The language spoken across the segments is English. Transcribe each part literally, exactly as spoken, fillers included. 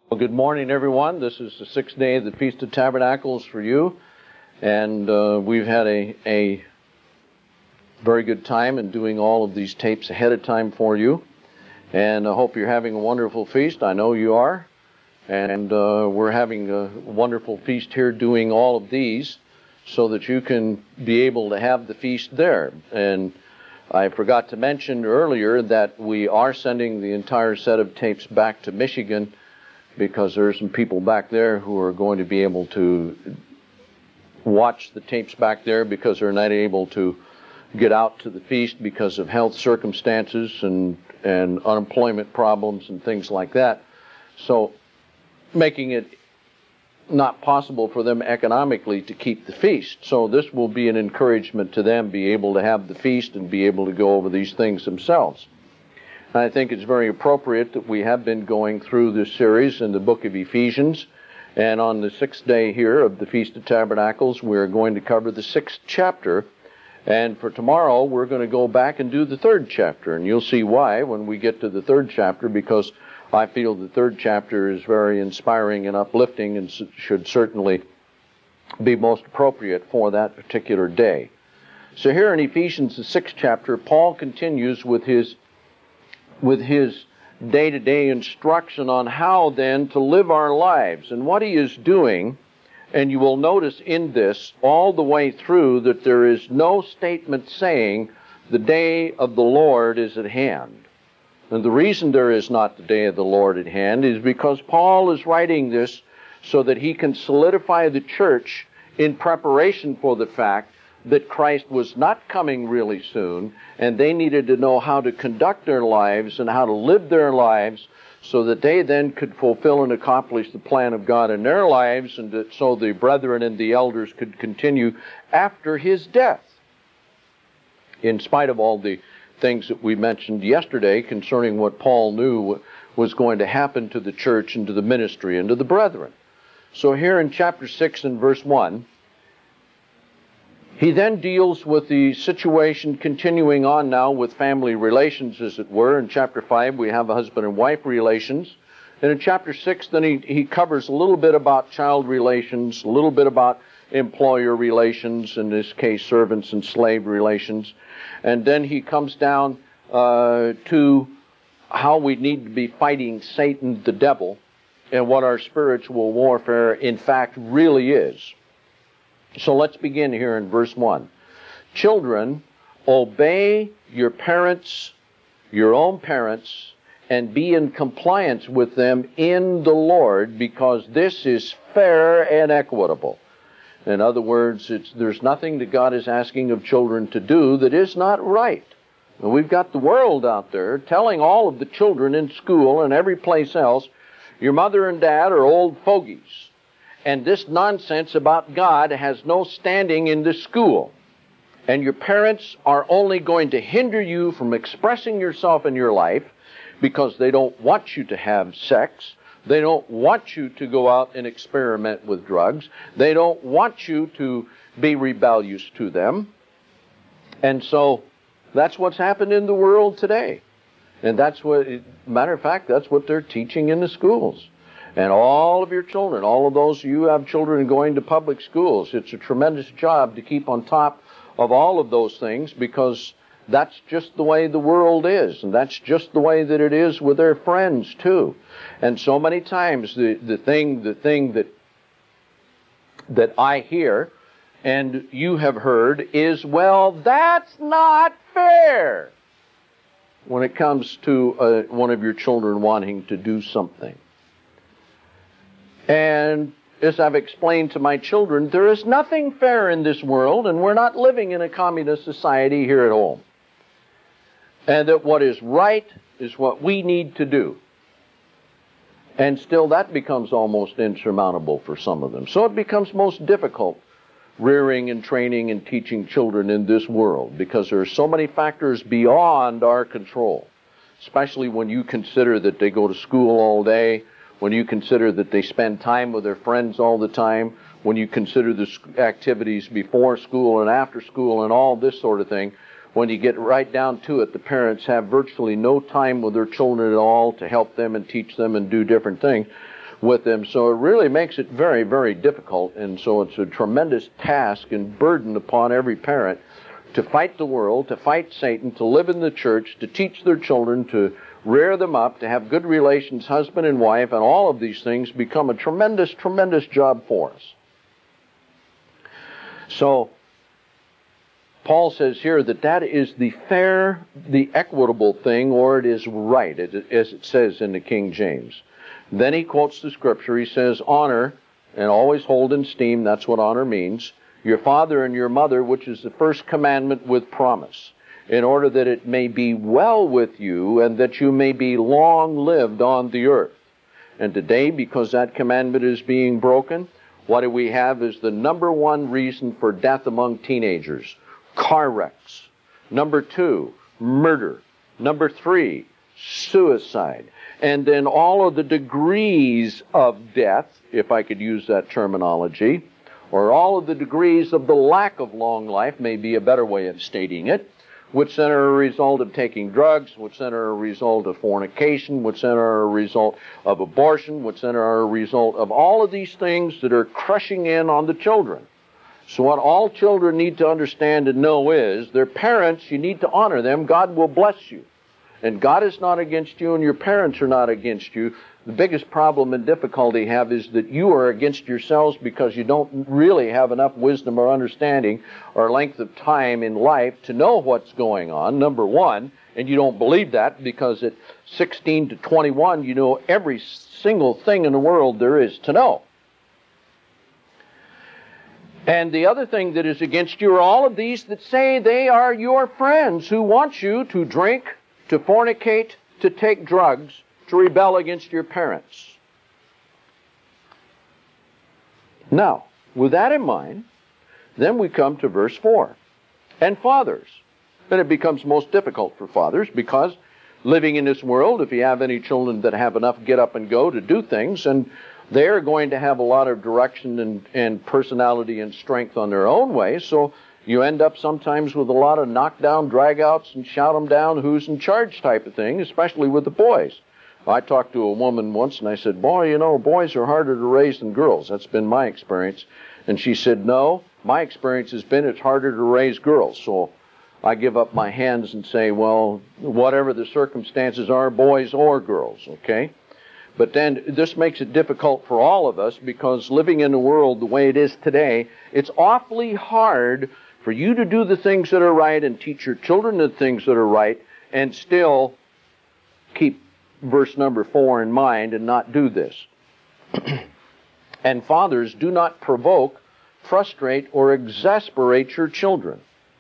Well, good morning, everyone. This is the sixth day of the Feast of Tabernacles for you, and uh, we've had a, a very good time in doing all of these tapes ahead of time for you, and I hope you're having a wonderful feast. I know you are, and uh, we're having a wonderful feast here doing all of these so that you can be able to have the feast there. And I forgot to mention earlier that we are sending the entire set of tapes back to Michigan, because there are some people back there who are going to be able to watch the tapes back there because they're not able to get out to the feast because of health circumstances and, and unemployment problems and things like that. So making it not possible for them economically to keep the feast. So this will be an encouragement to them, be able to have the feast and be able to go over these things themselves. I think it's very appropriate that we have been going through this series in the book of Ephesians, and on the sixth day here of the Feast of Tabernacles, we're going to cover the sixth chapter, and for tomorrow we're going to go back and do the third chapter, and you'll see why when we get to the third chapter, because I feel the third chapter is very inspiring and uplifting and should certainly be most appropriate for that particular day. So here in Ephesians, the sixth chapter, Paul continues with his with his day-to-day instruction on how then to live our lives and what he is doing. And you will notice in this all the way through that there is no statement saying the day of the Lord is at hand. And the reason there is not the day of the Lord at hand is because Paul is writing this so that he can solidify the church in preparation for the fact that Christ was not coming really soon, and they needed to know how to conduct their lives and how to live their lives so that they then could fulfill and accomplish the plan of God in their lives, and that so the brethren and the elders could continue after his death. In spite of all the things that we mentioned yesterday concerning what Paul knew was going to happen to the church and to the ministry and to the brethren. So here in chapter six and verse one, he then deals with the situation continuing on now with family relations, as it were. In chapter five, we have a husband and wife relations. And in chapter six, then he, he covers a little bit about child relations, a little bit about employer relations, in this case, servants and slave relations. And then he comes down uh, to how we need to be fighting Satan, the devil, and what our spiritual warfare, in fact, really is. So let's begin here in verse one. Children, obey your parents, your own parents, and be in compliance with them in the Lord, because this is fair and equitable. In other words, it's, there's nothing that God is asking of children to do that is not right. And we've got the world out there telling all of the children in school and every place else, your mother and dad are old fogies. And this nonsense about God has no standing in this school. And your parents are only going to hinder you from expressing yourself in your life because they don't want you to have sex. They don't want you to go out and experiment with drugs. They don't want you to be rebellious to them. And so that's what's happened in the world today. And that's what, matter of fact, that's what they're teaching in the schools. And all of your children, all of those you have children going to public schools, it's a tremendous job to keep on top of all of those things, because that's just the way the world is, and that's just the way that it is with their friends too. And so many times the, the thing the thing that that I hear and you have heard is, well, that's not fair, when it comes to uh, one of your children wanting to do something. And as I've explained to my children, there is nothing fair in this world, and we're not living in a communist society here at home. And that what is right is what we need to do. And still that becomes almost insurmountable for some of them. So it becomes most difficult rearing and training and teaching children in this world, because there are so many factors beyond our control, especially when you consider that they go to school all day, when you consider that they spend time with their friends all the time, when you consider the activities before school and after school and all this sort of thing. When you get right down to it, the parents have virtually no time with their children at all to help them and teach them and do different things. with them. So it really makes it very, very difficult. And so it's a tremendous task and burden upon every parent to fight the world, to fight Satan, to live in the church, to teach their children, to rear them up, to have good relations, husband and wife, and all of these things become a tremendous, tremendous job for us. So Paul says here that that is the fair, the equitable thing, or it is right, as it says in the King James. Then he quotes the scripture. He says, honor, and always hold in esteem, that's what honor means, your father and your mother, which is the first commandment with promise, in order that it may be well with you and that you may be long-lived on the earth. And today, because that commandment is being broken, what do we have is the number one reason for death among teenagers. Car wrecks. Number two, murder. Number three, suicide. And then all of the degrees of death, if I could use that terminology, or all of the degrees of the lack of long life, may be a better way of stating it, which then are a result of taking drugs, which then are a result of fornication, which then are a result of abortion, which then are a result of all of these things that are crushing in on the children. So what all children need to understand and know is, their parents, you need to honor them. God will bless you. And God is not against you, and your parents are not against you. The biggest problem and difficulty you have is that you are against yourselves because you don't really have enough wisdom or understanding or length of time in life to know what's going on, number one. And you don't believe that because at sixteen to twenty-one, you know every single thing in the world there is to know. And the other thing that is against you are all of these that say they are your friends, who want you to drink, to fornicate, to take drugs, to rebel against your parents. Now, with that in mind, then we come to verse four. And fathers. And it becomes most difficult for fathers because living in this world, if you have any children that have enough get up and go to do things, and they're going to have a lot of direction and, and personality and strength on their own way, so you end up sometimes with a lot of knockdown, drag-outs, and shout them down, who's in charge type of thing, especially with the boys. I talked to a woman once, and I said, boy, you know, boys are harder to raise than girls. That's been my experience. And she said, no, my experience has been it's harder to raise girls. So I give up my hands and say, well, whatever the circumstances are, boys or girls, okay? But then this makes it difficult for all of us because living in the world the way it is today, it's awfully hard for you to do the things that are right and teach your children the things that are right and still keep verse number four in mind and not do this. And fathers, do not provoke, frustrate, or exasperate your children.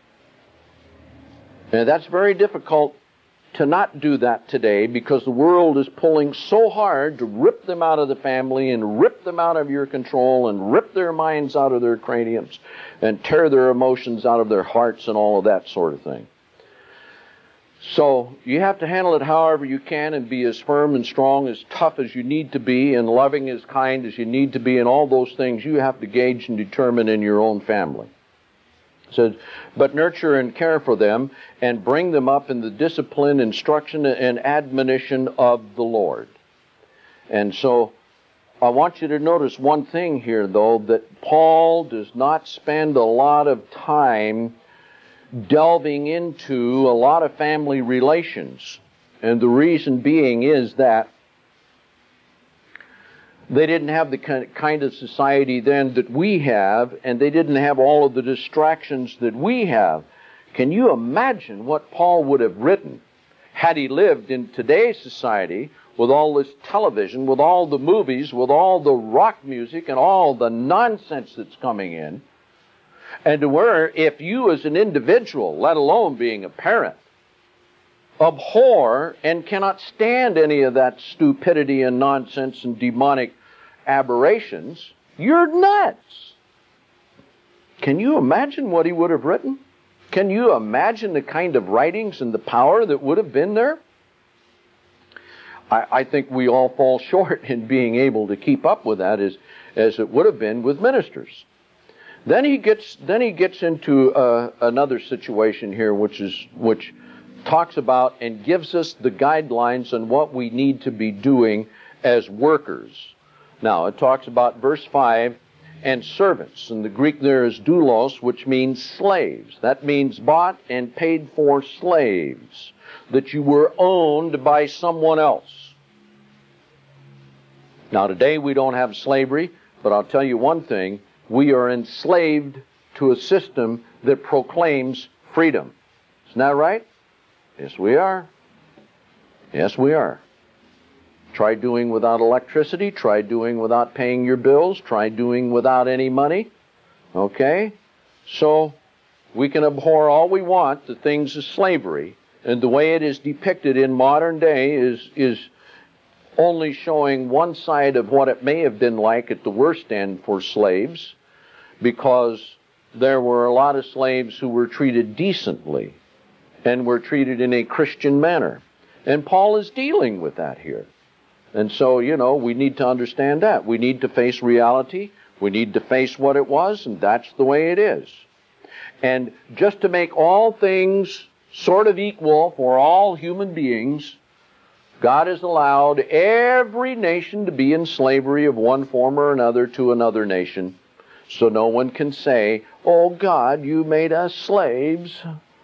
And that's very difficult to not do that today because the world is pulling so hard to rip them out of the family and rip them out of your control and rip their minds out of their craniums and tear their emotions out of their hearts and all of that sort of thing. So you have to handle it however you can and be as firm and strong, as tough as you need to be, and loving, as kind as you need to be, and all those things you have to gauge and determine in your own family. It says, but nurture and care for them and bring them up in the discipline, instruction, and admonition of the Lord. And so I want you to notice one thing here, though, that Paul does not spend a lot of time delving into a lot of family relations. And the reason being is that they didn't have the kind of society then that we have, and they didn't have all of the distractions that we have. Can you imagine what Paul would have written had he lived in today's society with all this television, with all the movies, with all the rock music and all the nonsense that's coming in, and to where if you as an individual, let alone being a parent, abhor and cannot stand any of that stupidity and nonsense and demonic aberrations, you're nuts. Can you imagine what he would have written? Can you imagine the kind of writings and the power that would have been there? I, I think we all fall short in being able to keep up with that as, as it would have been with ministers. Then he gets then he gets into uh, another situation here, which is which talks about and gives us the guidelines on what we need to be doing as workers. Now, it talks about verse five, and servants. And the Greek there is doulos, which means slaves. That means bought and paid for slaves, that you were owned by someone else. Now, today we don't have slavery, but I'll tell you one thing. We are enslaved to a system that proclaims freedom. Isn't that right? Yes, we are. Yes, we are. Try doing without electricity. Try doing without paying your bills. Try doing without any money. Okay? So, we can abhor all we want the things of slavery. And the way it is depicted in modern day is, is only showing one side of what it may have been like at the worst end for slaves, because there were a lot of slaves who were treated decently and were treated in a Christian manner. And Paul is dealing with that here. And so, you know, we need to understand that. We need to face reality. We need to face what it was, and that's the way it is. And just to make all things sort of equal for all human beings, God has allowed every nation to be in slavery of one form or another to another nation. So no one can say, "Oh God, you made us slaves."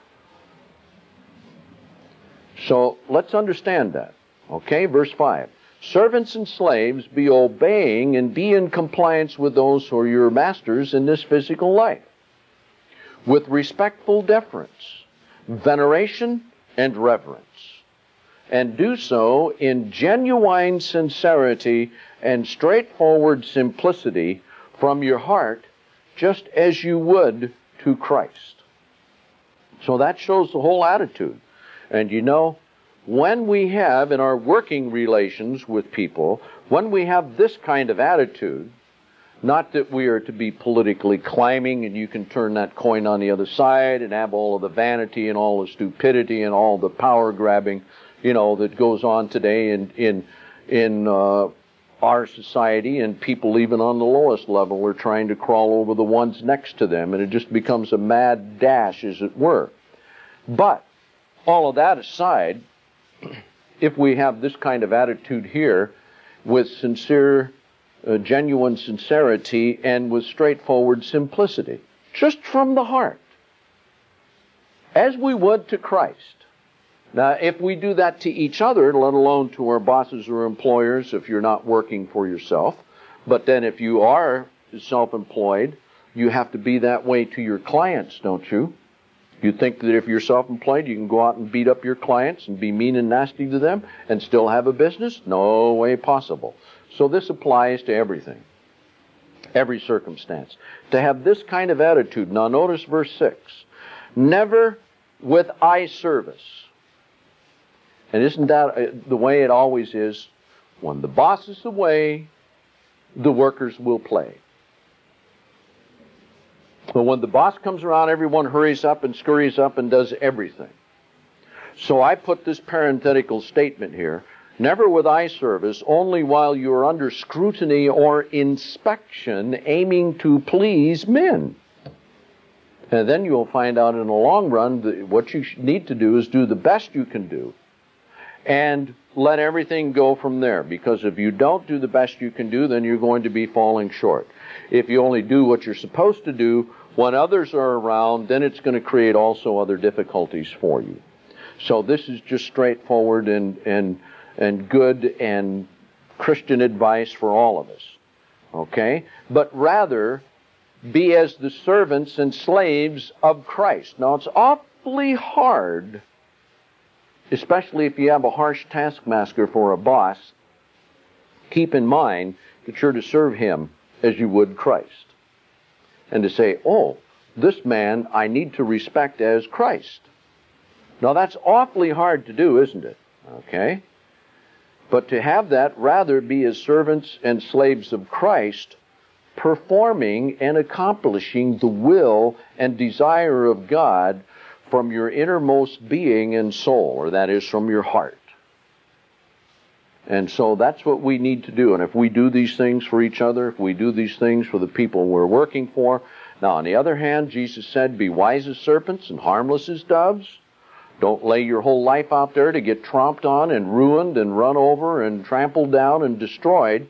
So let's understand that. Okay, verse five. Servants and slaves, be obeying and be in compliance with those who are your masters in this physical life, with respectful deference, veneration, and reverence. And do so in genuine sincerity and straightforward simplicity from your heart, just as you would to Christ. So that shows the whole attitude. And you know, when we have in our working relations with people, when we have this kind of attitude, not that we are to be politically climbing and you can turn that coin on the other side and have all of the vanity and all the stupidity and all the power grabbing, you know, that goes on today in in in uh, our society, and people even on the lowest level are trying to crawl over the ones next to them, and it just becomes a mad dash, as it were. But all of that aside, if we have this kind of attitude here with sincere, uh, genuine sincerity and with straightforward simplicity, just from the heart, as we would to Christ. Now, if we do that to each other, let alone to our bosses or employers if you're not working for yourself, but then if you are self-employed, you have to be that way to your clients, don't you? You think that if you're self-employed, you can go out and beat up your clients and be mean and nasty to them and still have a business? No way possible. So this applies to everything, every circumstance. To have this kind of attitude. Now notice verse six. Never with eye service. And isn't that the way it always is? When the boss is away, the workers will play. But when the boss comes around, everyone hurries up and scurries up and does everything. So I put this parenthetical statement here. Never with eye service, only while you are under scrutiny or inspection, aiming to please men. And then you'll find out in the long run that what you need to do is do the best you can do and let everything go from there. Because if you don't do the best you can do, then you're going to be falling short. If you only do what you're supposed to do when others are around, then it's going to create also other difficulties for you. So this is just straightforward and and and good and Christian advice for all of us. Okay? But rather, be as the servants and slaves of Christ. Now, it's awfully hard, especially if you have a harsh taskmaster for a boss. Keep in mind that you're to serve him as you would Christ. And to say, oh, this man I need to respect as Christ. Now, that's awfully hard to do, isn't it? Okay? But to have that rather be as servants and slaves of Christ, performing and accomplishing the will and desire of God from your innermost being and soul, or that is from your heart. And so that's what we need to do. And if we do these things for each other, if we do these things for the people we're working for. Now, on the other hand, Jesus said, be wise as serpents and harmless as doves. Don't lay your whole life out there to get tromped on and ruined and run over and trampled down and destroyed.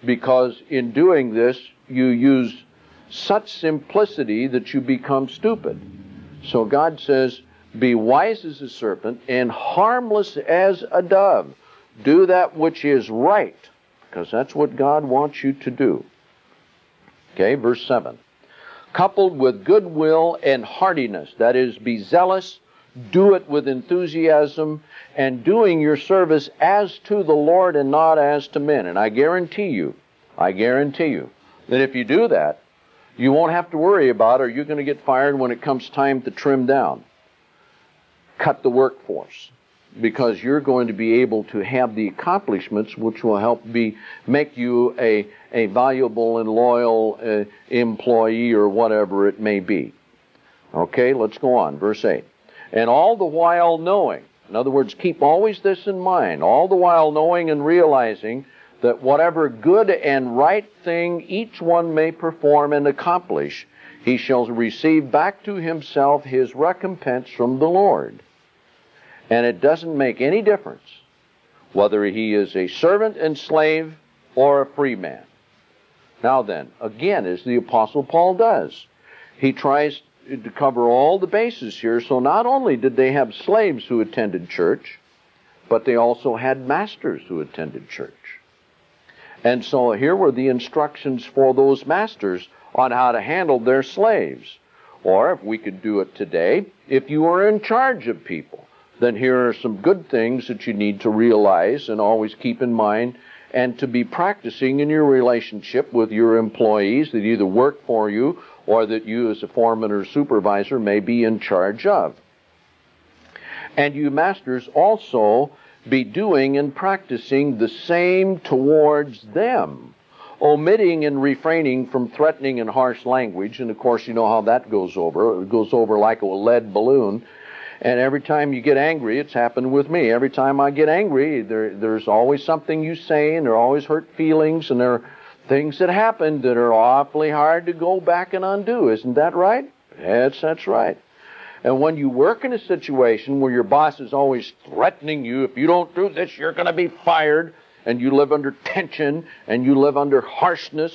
because in doing this, you use such simplicity that you become stupid. So God says, be wise as a serpent and harmless as a dove. Do that which is right, because that's what God wants you to do. Okay, verse seven. Coupled with goodwill and heartiness, that is, be zealous, do it with enthusiasm, and doing your service as to the Lord and not as to men. And I guarantee you, I guarantee you, that if you do that, you won't have to worry about, are you going to get fired when it comes time to trim down, cut the workforce, because you're going to be able to have the accomplishments which will help be make you a, a valuable and loyal uh, employee or whatever it may be. Okay, let's go on. Verse eight. And all the while knowing, in other words, keep always this in mind, all the while knowing and realizing that whatever good and right thing each one may perform and accomplish, he shall receive back to himself his recompense from the Lord. And it doesn't make any difference whether he is a servant and slave or a free man. Now then, again, as the Apostle Paul does, he tries to cover all the bases here. So not only did they have slaves who attended church, but they also had masters who attended church. And so here were the instructions for those masters on how to handle their slaves. Or, if we could do it today, if you are in charge of people, then here are some good things that you need to realize and always keep in mind and to be practicing in your relationship with your employees that either work for you or that you as a foreman or supervisor may be in charge of. And you masters also be doing and practicing the same towards them, omitting and refraining from threatening and harsh language. And of course, you know how that goes over. It goes over like a lead balloon. And every time you get angry, it's happened with me. Every time I get angry, there, there's always something you say, and there are always hurt feelings, and there are things that happen that are awfully hard to go back and undo. Isn't that right? Yes, that's right. And when you work in a situation where your boss is always threatening you, if you don't do this, you're going to be fired, and you live under tension, and you live under harshness,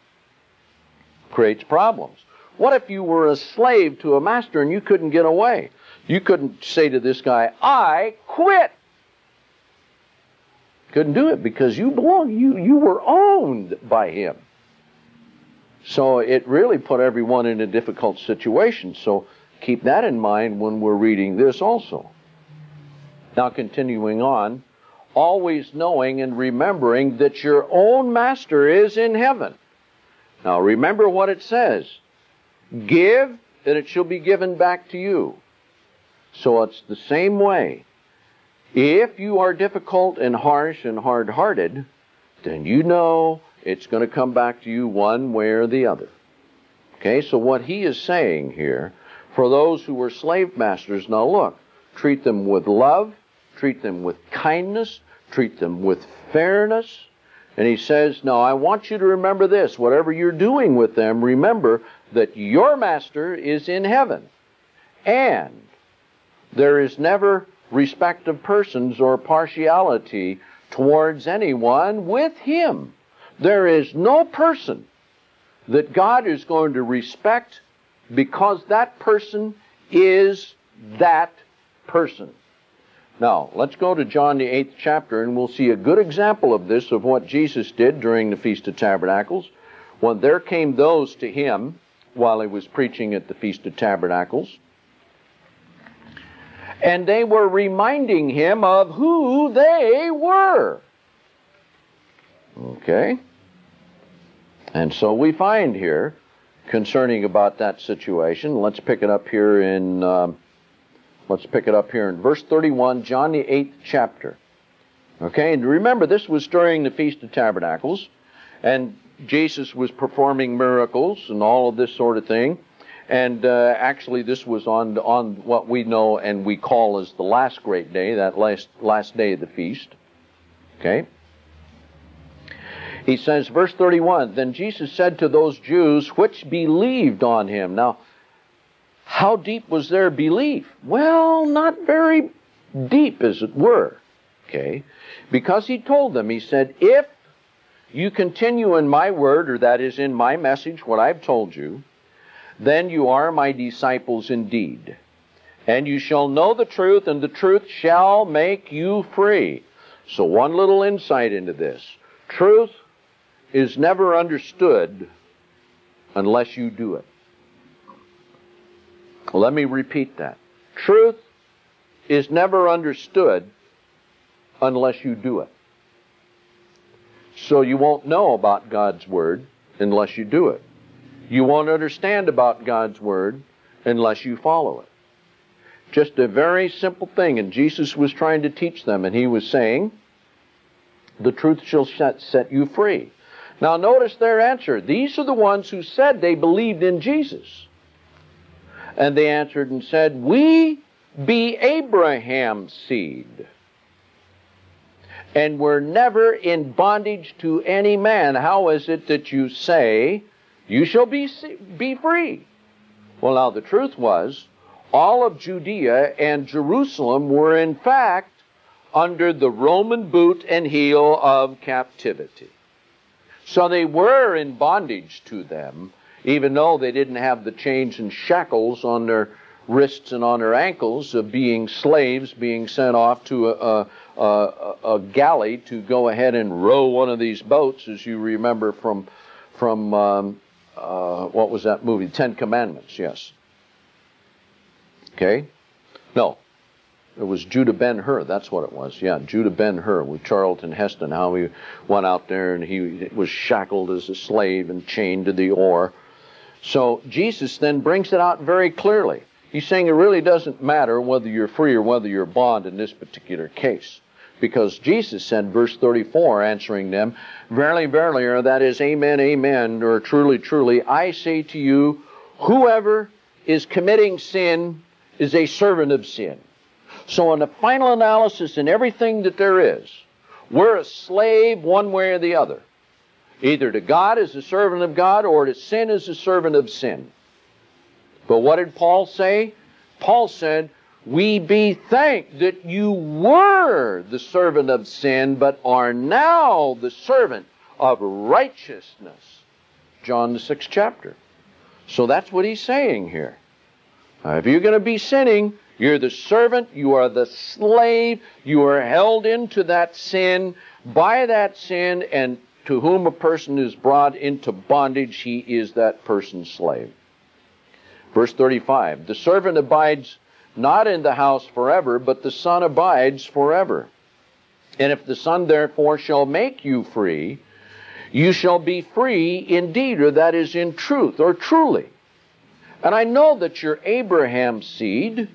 creates problems. What if you were a slave to a master and you couldn't get away? You couldn't say to this guy, I quit. Couldn't do it because you belong. You, you were owned by him. So it really put everyone in a difficult situation. So keep that in mind when we're reading this also. Now continuing on, always knowing and remembering that your own master is in heaven. Now remember what it says. Give, and it shall be given back to you. So it's the same way. If you are difficult and harsh and hard-hearted, then you know it's going to come back to you one way or the other. Okay, so what he is saying here, for those who were slave masters, now look, treat them with love, treat them with kindness, treat them with fairness. And he says, now I want you to remember this, whatever you're doing with them, remember that your master is in heaven. And there is never respect of persons or partiality towards anyone with him. There is no person that God is going to respect because that person is that person. Now, let's go to John the eighth chapter, and we'll see a good example of this, of what Jesus did during the Feast of Tabernacles. When there came those to him while he was preaching at the Feast of Tabernacles, and they were reminding him of who they were. Okay? And so we find here, concerning about that situation, let's pick it up here in, um, let's pick it up here in verse thirty-one, John the eighth chapter. Okay, and remember this was during the Feast of Tabernacles, and Jesus was performing miracles and all of this sort of thing. And uh, actually, this was on on what we know and we call as the last great day, that last last day of the feast. Okay. He says, verse thirty-one, then Jesus said to those Jews which believed on him. Now, how deep was their belief? Well, not very deep, as it were. Okay. Because he told them, he said, if you continue in my word, or that is in my message, what I've told you, then you are my disciples indeed. And you shall know the truth, and the truth shall make you free. So one little insight into this. Truth is never understood unless you do it. Let me repeat that. Truth is never understood unless you do it. So you won't know about God's Word unless you do it. You won't understand about God's Word unless you follow it. Just a very simple thing, and Jesus was trying to teach them, and he was saying, the truth shall set you free. Now notice their answer. These are the ones who said they believed in Jesus. And they answered and said, we be Abraham's seed, and were never in bondage to any man. How is it that you say, you shall be, be free? Well, now the truth was, all of Judea and Jerusalem were in fact under the Roman boot and heel of captivity. So they were in bondage to them, even though they didn't have the chains and shackles on their wrists and on their ankles of being slaves, being sent off to a, a, a, a galley to go ahead and row one of these boats, as you remember from, from um, uh, what was that movie? Ten Commandments, yes. Okay? No. It was Judah Ben-Hur. That's what it was. Yeah, Judah Ben-Hur with Charlton Heston, how he went out there and he was shackled as a slave and chained to the oar. So Jesus then brings it out very clearly. He's saying it really doesn't matter whether you're free or whether you're bond in this particular case. Because Jesus said, verse thirty-four, answering them, verily, verily, or that is, amen, amen, or truly, truly, I say to you, whoever is committing sin is a servant of sin. So in the final analysis, in everything that there is, we're a slave one way or the other. Either to God as a servant of God, or to sin as a servant of sin. But what did Paul say? Paul said, we be thanked that you were the servant of sin, but are now the servant of righteousness. John the sixth chapter. So that's what he's saying here. Now, if you're going to be sinning, you're the servant, you are the slave, you are held into that sin, by that sin, and to whom a person is brought into bondage, he is that person's slave. Verse thirty-five, the servant abides not in the house forever, but the Son abides forever. And if the Son therefore shall make you free, you shall be free indeed, or that is in truth, or truly. And I know that you're Abraham's seed.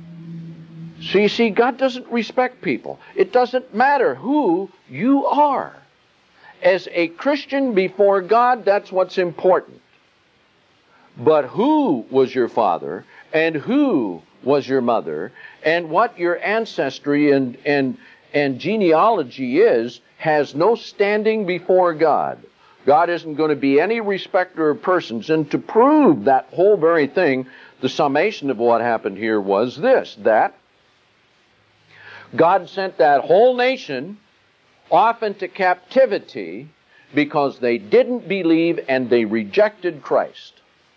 So you see, God doesn't respect people. It doesn't matter who you are. As a Christian before God, that's what's important. But who was your father, and who was your mother, and what your ancestry and, and, and genealogy is, has no standing before God. God isn't going to be any respecter of persons. And to prove that whole very thing, the summation of what happened here was this, that God sent that whole nation off into captivity because they didn't believe and they rejected Christ.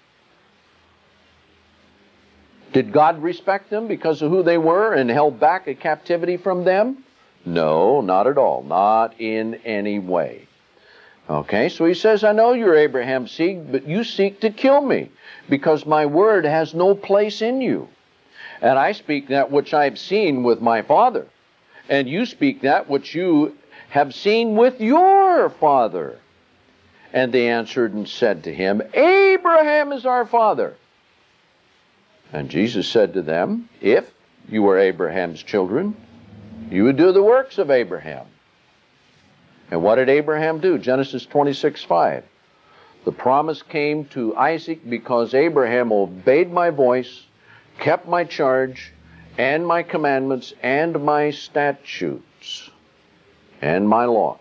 Did God respect them because of who they were and held back a captivity from them? No, not at all. Not in any way. Okay, so he says, I know you're Abraham's seed, but you seek to kill me because my word has no place in you. And I speak that which I have seen with my father, and you speak that which you have seen with your father. And they answered and said to him, Abraham is our father. And Jesus said to them, if you were Abraham's children, you would do the works of Abraham. And what did Abraham do? Genesis twenty-six five. The promise came to Isaac because Abraham obeyed my voice, kept my charge, and my commandments, and my statutes, and my laws.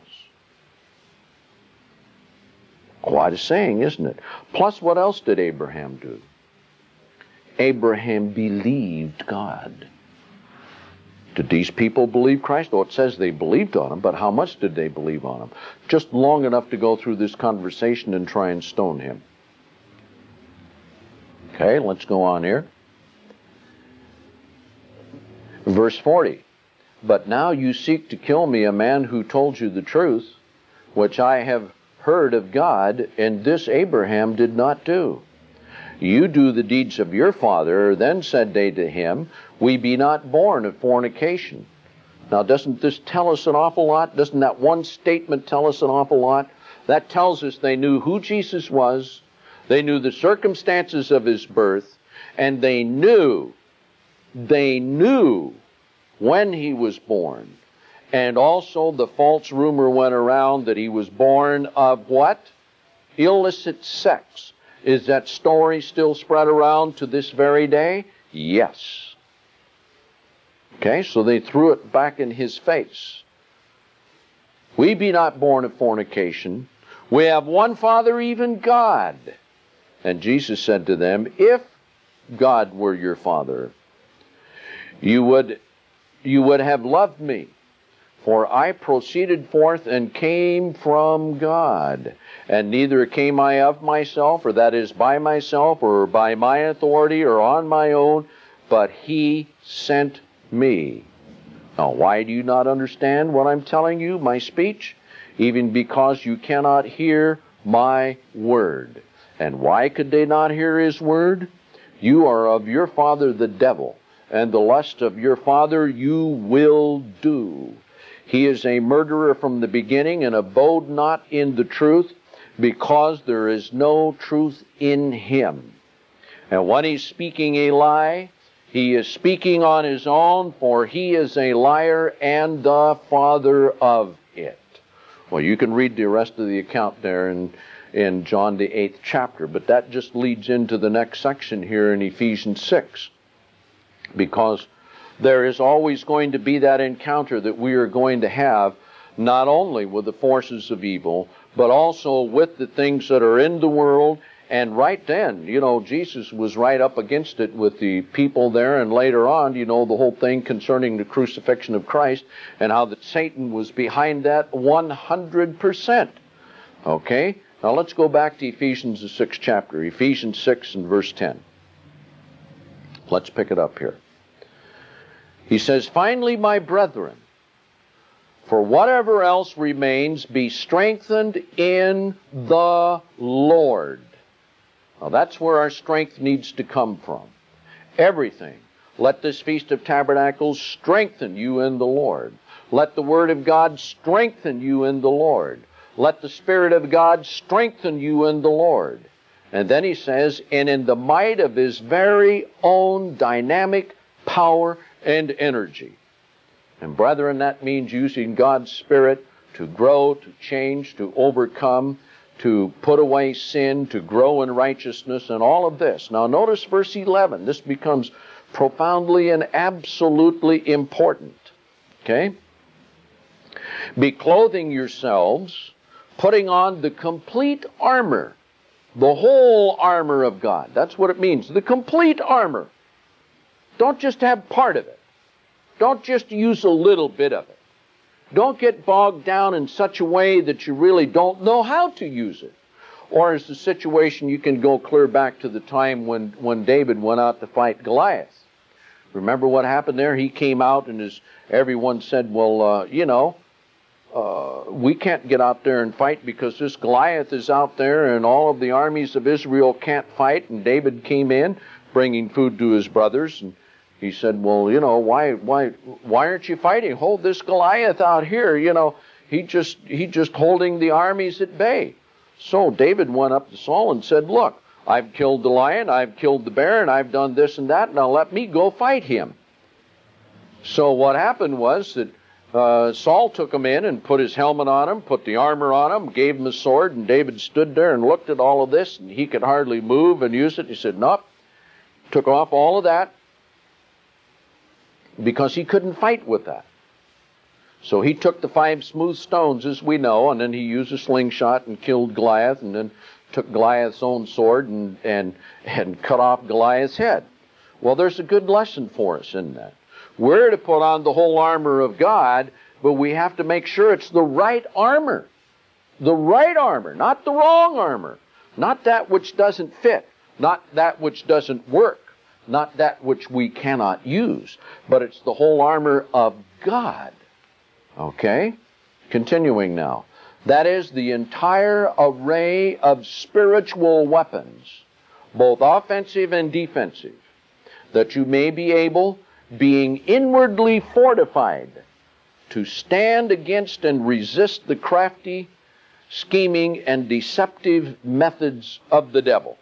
Quite a saying, isn't it? Plus, what else did Abraham do? Abraham believed God. Did these people believe Christ? Oh, it says they believed on him, but how much did they believe on him? Just long enough to go through this conversation and try and stone him. Okay, let's go on here. Verse forty. But now you seek to kill me, a man who told you the truth, which I have heard of God, and this Abraham did not do. You do the deeds of your father. Then said they to him, we be not born of fornication. Now, doesn't this tell us an awful lot? Doesn't that one statement tell us an awful lot? That tells us they knew who Jesus was, they knew the circumstances of his birth, and they knew, they knew when he was born. And also the false rumor went around that he was born of what? Illicit sex. Is that story still spread around to this very day? Yes. Okay, so they threw it back in his face. We be not born of fornication. We have one Father, even God. And Jesus said to them, if God were your Father, you would, you would have loved me. For I proceeded forth and came from God. And neither came I of myself, or that is by myself, or by my authority, or on my own, but he sent me. Now, why do you not understand what I'm telling you, my speech? Even because you cannot hear my word. And why could they not hear his word? You are of your father the devil, and the lust of your father you will do. He is a murderer from the beginning, and abode not in the truth, because there is no truth in him. And when he's speaking a lie, he is speaking on his own, for he is a liar and the father of it. Well, you can read the rest of the account there in, in John the eighth chapter, but that just leads into the next section here in Ephesians six. Because there is always going to be that encounter that we are going to have, not only with the forces of evil, but also with the things that are in the world. And right then, you know, Jesus was right up against it with the people there, and later on, you know, the whole thing concerning the crucifixion of Christ, and how that Satan was behind that one hundred percent. Okay? Now let's go back to Ephesians the sixth chapter, Ephesians six and verse ten. Let's pick it up here. He says, finally, my brethren, for whatever else remains, be strengthened in the Lord. Now that's where our strength needs to come from. Everything. Let this Feast of Tabernacles strengthen you in the Lord. Let the Word of God strengthen you in the Lord. Let the Spirit of God strengthen you in the Lord. And then he says, and in the might of his very own dynamic power and energy. And brethren, that means using God's Spirit to grow, to change, to overcome, to put away sin, to grow in righteousness, and all of this. Now notice verse eleven. This becomes profoundly and absolutely important. Okay? Be clothing yourselves, putting on the complete armor, the whole armor of God. That's what it means, the complete armor. Don't just have part of it. Don't just use a little bit of it. Don't get bogged down in such a way that you really don't know how to use it. Or is the situation, you can go clear back to the time when, when David went out to fight Goliath. Remember what happened there? He came out and as everyone said, well, uh, you know, uh, we can't get out there and fight because this Goliath is out there and all of the armies of Israel can't fight. And David came in bringing food to his brothers, and he said, well, you know, why why why aren't you fighting? Hold this Goliath out here. You know, he just he just holding the armies at bay. So David went up to Saul and said, look, I've killed the lion, I've killed the bear, and I've done this and that. Now let me go fight him. So what happened was that uh, Saul took him in and put his helmet on him, put the armor on him, gave him a sword, and David stood there and looked at all of this, and he could hardly move and use it. He said, nope. Took off all of that, because he couldn't fight with that. So he took the five smooth stones, as we know, and then he used a slingshot and killed Goliath, and then took Goliath's own sword and, and, and cut off Goliath's head. Well, there's a good lesson for us in that. We're to put on the whole armor of God, but we have to make sure it's the right armor. The right armor, not the wrong armor. Not that which doesn't fit. Not that which doesn't work. Not that which we cannot use. But it's the whole armor of God. Okay? Continuing now. That is the entire array of spiritual weapons, both offensive and defensive, that you may be able, being inwardly fortified, to stand against and resist the crafty, scheming, and deceptive methods of the devil.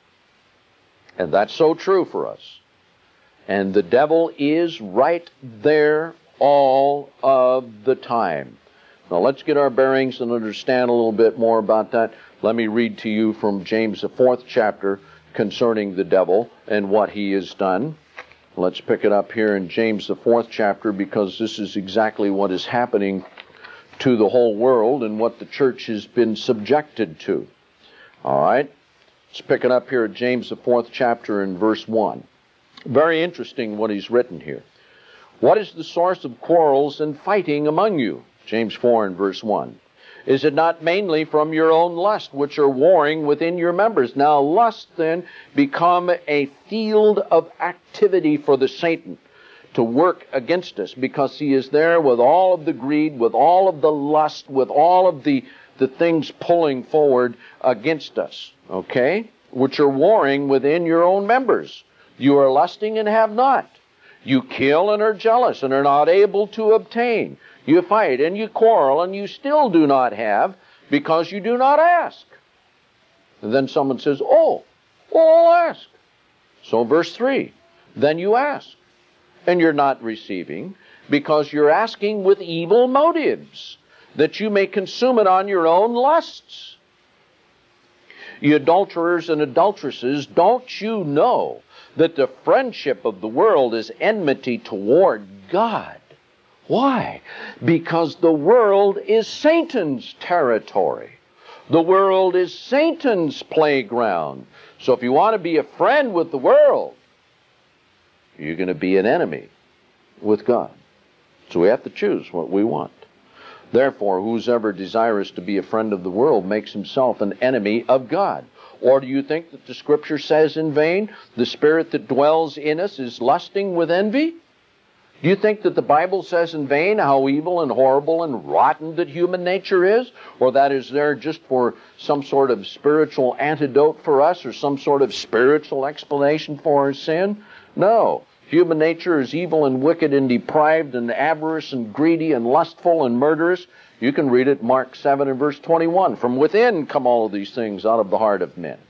And that's so true for us. And the devil is right there all of the time. Now let's get our bearings and understand a little bit more about that. Let me read to you from James, the fourth chapter, concerning the devil and what he has done. Let's pick it up here in James, the fourth chapter, because this is exactly what is happening to the whole world and what the church has been subjected to. All right? Let's pick it up here at James, the fourth chapter, in verse one. Very interesting what he's written here. What is the source of quarrels and fighting among you? James four and verse one. Is it not mainly from your own lust, which are warring within your members? Now lust then become a field of activity for the Satan to work against us, because he is there with all of the greed, with all of the lust, with all of the, the things pulling forward against us, okay? Which are warring within your own members. You are lusting and have not. You kill and are jealous and are not able to obtain. You fight and you quarrel and you still do not have, because you do not ask. And then someone says, oh, well, I'll ask. So verse three, then you ask. And you're not receiving, because you're asking with evil motives, that you may consume it on your own lusts. You adulterers and adulteresses, don't you know that the friendship of the world is enmity toward God? Why? Because the world is Satan's territory. The world is Satan's playground. So if you want to be a friend with the world, you're going to be an enemy with God. So we have to choose what we want. Therefore, whosoever desirous to be a friend of the world makes himself an enemy of God. Or do you think that the Scripture says in vain, the spirit that dwells in us is lusting with envy? Do you think that the Bible says in vain how evil and horrible and rotten that human nature is? Or that is there just for some sort of spiritual antidote for us, or some sort of spiritual explanation for our sin? No. Human nature is evil and wicked and deprived and avarice and greedy and lustful and murderous. You can read it, Mark seven and verse twenty-one. From within come all of these things, out of the heart of men.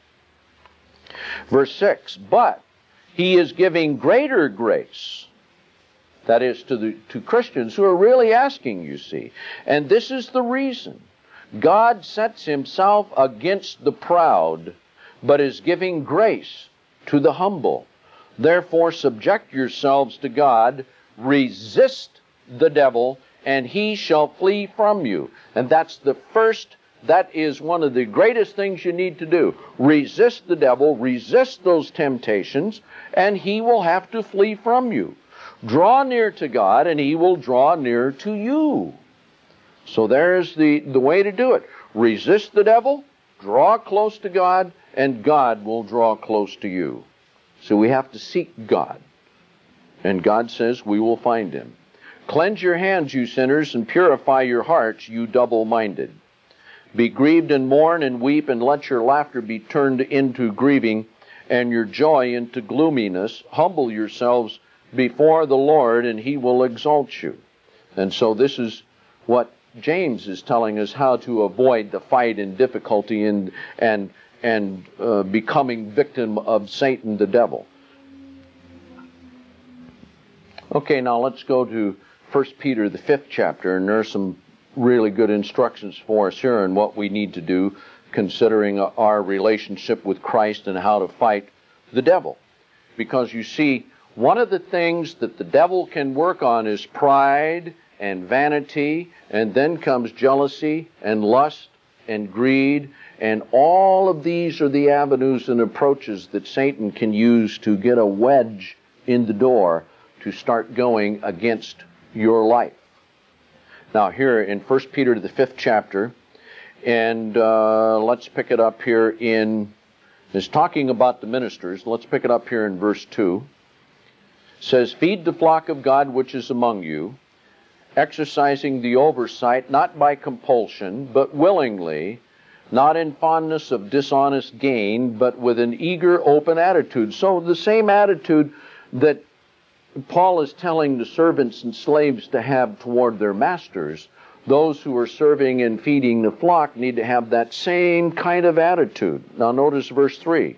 Verse six, but he is giving greater grace. That is, to the to Christians who are really asking, you see. And this is the reason. God sets himself against the proud, but is giving grace to the humble. Therefore, subject yourselves to God, resist the devil, and he shall flee from you. And that's the first, that is one of the greatest things you need to do. Resist the devil, resist those temptations, and he will have to flee from you. Draw near to God, and he will draw near to you. So there's the, the way to do it. Resist the devil, draw close to God, and God will draw close to you. So we have to seek God. And God says we will find him. Cleanse your hands, you sinners, and purify your hearts, you double-minded. Be grieved and mourn and weep, and let your laughter be turned into grieving, and your joy into gloominess. Humble yourselves before the Lord, and he will exalt you. And so this is what James is telling us, how to avoid the fight and difficulty and and and uh, becoming victim of Satan, the devil. Okay, now let's go to First Peter, the fifth chapter, and there's some really good instructions for us here on what we need to do, considering our relationship with Christ and how to fight the devil. Because you see, one of the things that the devil can work on is pride and vanity, and then comes jealousy and lust and greed, and all of these are the avenues and approaches that Satan can use to get a wedge in the door to start going against your life. Now here in First Peter, the fifth chapter, and uh, let's pick it up here in, it's talking about the ministers. Let's pick it up here in verse two. It says, feed the flock of God which is among you, exercising the oversight, not by compulsion, but willingly, not in fondness of dishonest gain, but with an eager, open attitude. So the same attitude that Paul is telling the servants and slaves to have toward their masters, those who are serving and feeding the flock need to have that same kind of attitude. Now notice verse three.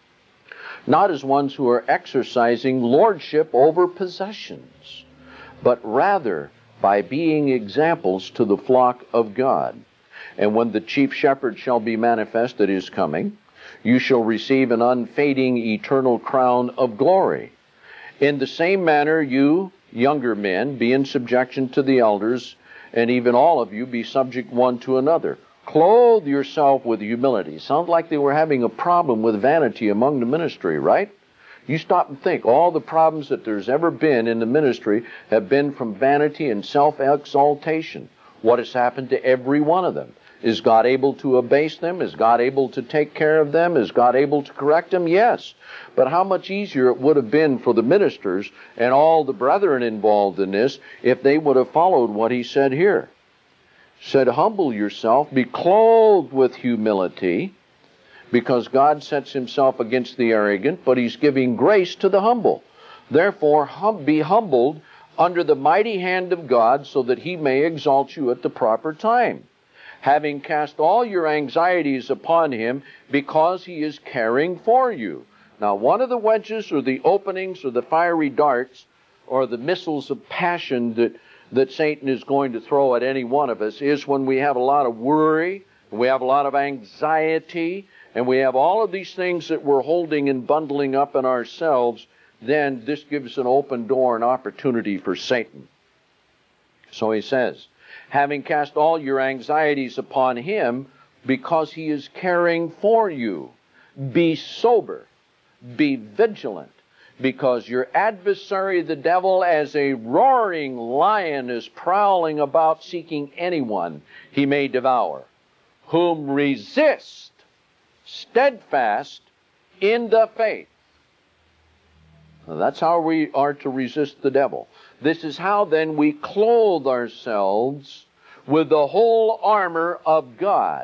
Not as ones who are exercising lordship over possessions, but rather by being examples to the flock of God. And when the chief shepherd shall be manifest at his coming, you shall receive an unfading eternal crown of glory. In the same manner, you, younger men, be in subjection to the elders, and even all of you be subject one to another. Clothe yourself with humility. Sounds like they were having a problem with vanity among the ministry, right? You stop and think. All the problems that there's ever been in the ministry have been from vanity and self-exaltation. What has happened to every one of them? Is God able to abase them? Is God able to take care of them? Is God able to correct them? Yes. But how much easier it would have been for the ministers and all the brethren involved in this if they would have followed what he said here. Said, humble yourself, be clothed with humility, because God sets himself against the arrogant, but he's giving grace to the humble. Therefore, hum- be humbled under the mighty hand of God, so that he may exalt you at the proper time, having cast all your anxieties upon him, because he is caring for you. Now, one of the wedges or the openings or the fiery darts or the missiles of passion that, that Satan is going to throw at any one of us is when we have a lot of worry, we have a lot of anxiety, and we have all of these things that we're holding and bundling up in ourselves. Then this gives an open door and opportunity for Satan. So he says, having cast all your anxieties upon him, because he is caring for you. Be sober, be vigilant, because your adversary, the devil, as a roaring lion, is prowling about seeking anyone he may devour, whom resist steadfast in the faith. Now, that's how we are to resist the devil. This is how then we clothe ourselves with the whole armor of God.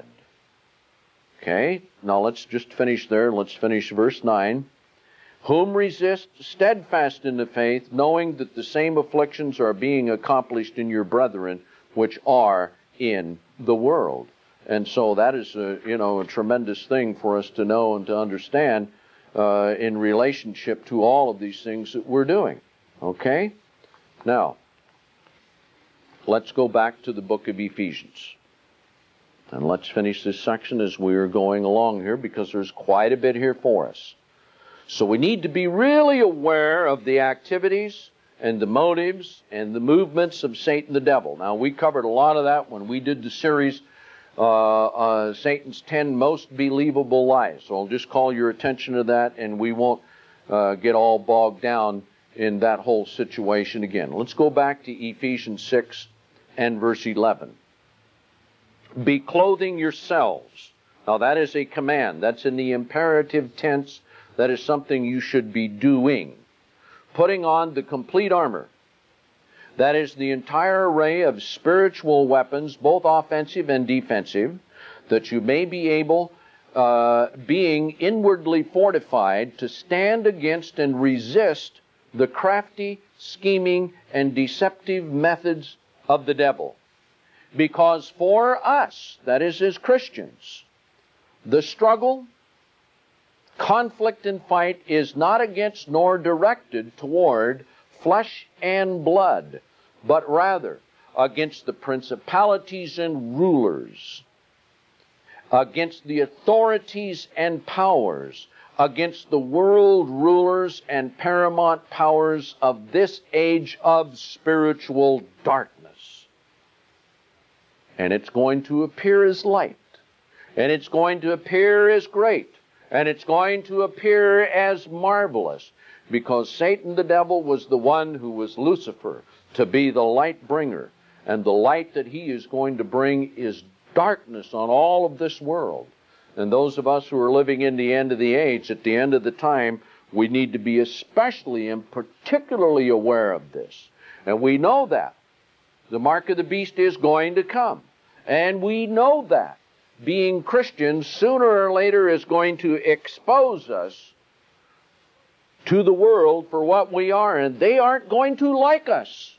Okay, now let's just finish there. Let's finish verse nine. Whom resist steadfast in the faith, knowing that the same afflictions are being accomplished in your brethren which are in the world. And so that is a, you know, a tremendous thing for us to know and to understand uh, in relationship to all of these things that we're doing. Okay? Now, let's go back to the book of Ephesians. And let's finish this section as we are going along here, because there's quite a bit here for us. So we need to be really aware of the activities and the motives and the movements of Satan the devil. Now, we covered a lot of that when we did the series, uh, uh, Satan's ten Most Believable Lies. So I'll just call your attention to that, and we won't uh, get all bogged down in that whole situation again. Let's go back to Ephesians six and verse eleven. Be clothing yourselves. Now that is a command. That's in the imperative tense. That is something you should be doing. Putting on the complete armor. That is the entire array of spiritual weapons, both offensive and defensive, that you may be able, uh, being inwardly fortified, to stand against and resist the crafty, scheming, and deceptive methods of the devil. Because for us, that is as Christians, the struggle, conflict, and fight is not against nor directed toward flesh and blood, but rather against the principalities and rulers, against the authorities and powers, against the world rulers and paramount powers of this age of spiritual darkness. And it's going to appear as light, and it's going to appear as great, and it's going to appear as marvelous. because Satan the devil was the one who was Lucifer, to be the light bringer. And the light that he is going to bring is darkness on all of this world. And those of us who are living in the end of the age, at the end of the time, we need to be especially and particularly aware of this. And we know that the mark of the beast is going to come. And we know that being Christians, sooner or later, is going to expose us to the world for what we are. And they aren't going to like us.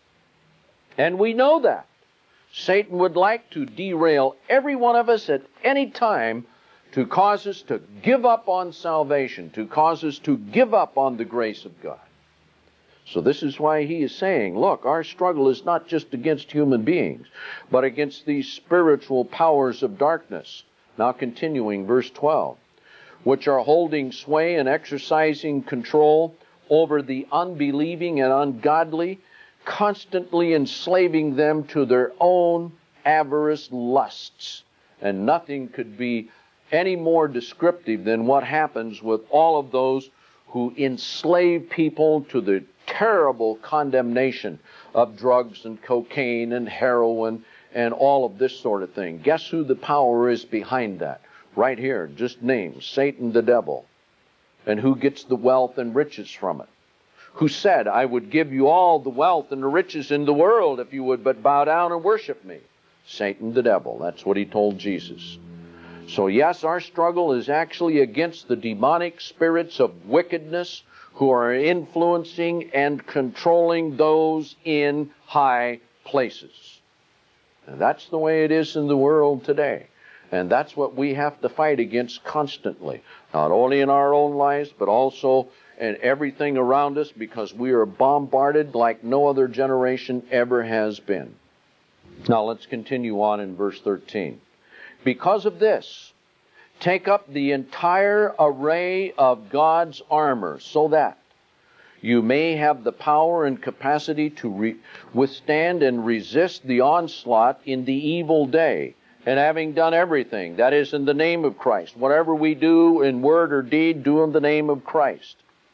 And we know that. Satan would like to derail every one of us at any time to cause us to give up on salvation, to cause us to give up on the grace of God. So this is why he is saying, look, our struggle is not just against human beings, but against these spiritual powers of darkness. Now continuing, verse twelve, which are holding sway and exercising control over the unbelieving and ungodly, constantly enslaving them to their own avarice lusts. And nothing could be any more descriptive than what happens with all of those who enslave people to the terrible condemnation of drugs and cocaine and heroin and all of this sort of thing. Guess who the power is behind that? Right here, just named Satan the devil. And who gets the wealth and riches from it? Who said, I would give you all the wealth and the riches in the world if you would but bow down and worship me? Satan the devil. That's what he told Jesus. So yes, our struggle is actually against the demonic spirits of wickedness who are influencing and controlling those in high places. And that's the way it is in the world today. And that's what we have to fight against constantly. Not only in our own lives, but also in everything around us, because we are bombarded like no other generation ever has been. Now let's continue on in verse thirteen. Because of this, take up the entire array of God's armor, so that you may have the power and capacity to re- withstand and resist the onslaught in the evil day. And having done everything, that is in the name of Christ. Whatever we do in word or deed, do in the name of Christ.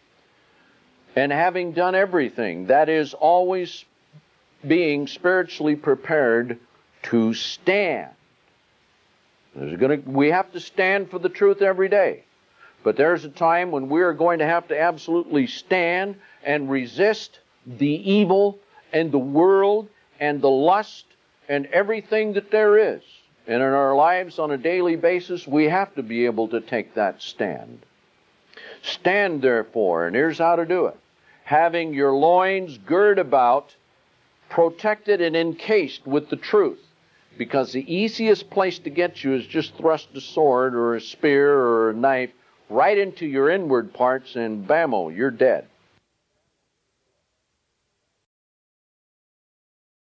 And having done everything, that is always being spiritually prepared to stand. There's gonna, we have to stand for the truth every day. But there's a time when we are going to have to absolutely stand and resist the evil and the world and the lust and everything that there is. And in our lives on a daily basis, we have to be able to take that stand. Stand therefore, and here's how to do it. Having your loins girt about, protected and encased with the truth. Because the easiest place to get you is just thrust a sword or a spear or a knife right into your inward parts, and bammo, you're dead.